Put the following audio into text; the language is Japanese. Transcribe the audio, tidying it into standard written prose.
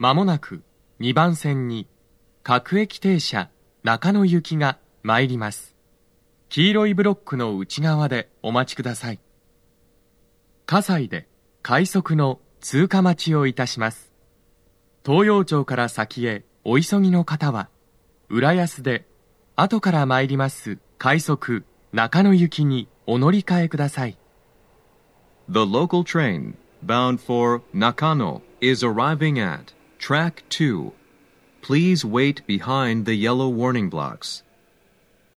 まもなく2番線に各駅停車中野行きが参ります。黄色いブロックの内側でお待ちください。葛西で快速の通過待ちをいたします。東陽町から先へお急ぎの方は、浦安で後から参ります快速中野行きにお乗り換えください。 The local train bound for Nakano is arriving at track 2. Please wait behind the yellow warning blocks.